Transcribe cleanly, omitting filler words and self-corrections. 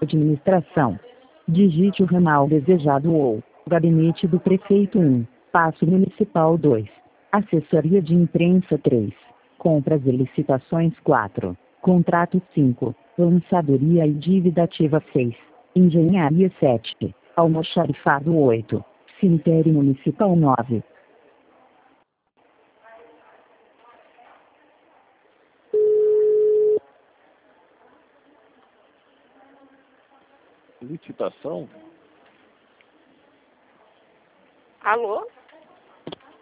Administração. Digite o ramal desejado ou Gabinete do Prefeito 1, Paço Municipal 2, Assessoria de Imprensa 3, Compras e Licitações 4, Contrato 5, Lançadoria e Dívida Ativa 6, Engenharia 7, Almoxarifado 8, Cemitério Municipal 9. Licitação? Alô?